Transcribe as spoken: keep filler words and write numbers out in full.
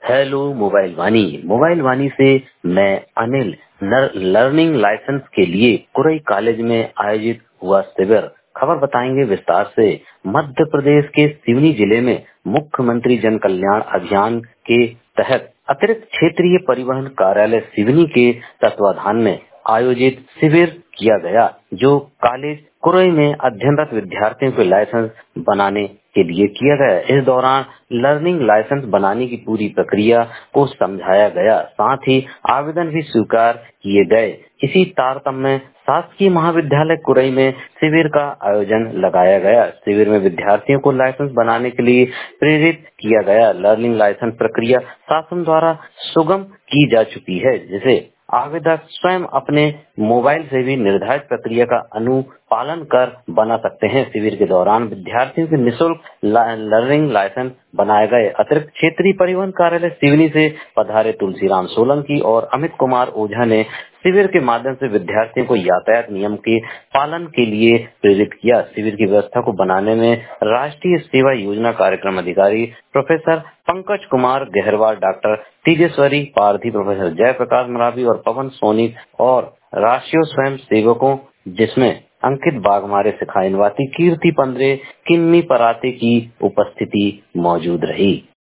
Hello mobile Vani mobile Vani से मैं अनिल नर, लर्निंग लाइसेंस के लिए कुरई कॉलेज में आयोजित हुआ शिविर खबर बताएंगे विस्तार से। मध्य प्रदेश के सिवनी जिले में मुख्यमंत्री जन कल्याण अभियान के तहत अतिरिक्त क्षेत्रीय परिवहन कार्यालय सिवनी के तत्वाधान में आयोजित शिविर किया गया, जो कॉलेज कुरई में अध्ययनरत विद्यार्थियों के लाइसेंस बनाने के लिए किया गया। इस दौरान लर्निंग लाइसेंस बनाने की पूरी प्रक्रिया को समझाया गया, साथ ही आवेदन भी स्वीकार किए गए। इसी तारतम्य में शासकीय महाविद्यालय कुरई में शिविर का आयोजन लगाया गया। शिविर में विद्यार्थियों को लाइसेंस बनाने के लिए प्रेरित किया गया। लर्निंग लाइसेंस प्रक्रिया शासन द्वारा सुगम की जा चुकी है, जिसे आवेदक स्वयं अपने मोबाइल से भी निर्धारित प्रक्रिया का अनुपालन कर बना सकते हैं। शिविर के दौरान विद्यार्थियों के निःशुल्क लर्निंग लाइसेंस बनाए गए। अतिरिक्त क्षेत्रीय परिवहन कार्यालय सिवनी से पधारे तुलसीराम सोलंकी और अमित कुमार ओझा ने शिविर के माध्यम से विद्यार्थियों को यातायात नियम के पालन के लिए प्रेरित किया। शिविर की व्यवस्था को बनाने में राष्ट्रीय सेवा योजना कार्यक्रम अधिकारी professor Pankaj Kumar Gaharwal, doctor Tejeshwari Pardhi, professor Jaiprakash Maravi और पवन सोनी और राष्ट्रीय स्वयं सेवकों, जिसमें अंकित बागमारे, सिखाइनवाती, कीर्ति पंद्रे, किन्नी पराते की उपस्थिति मौजूद रही।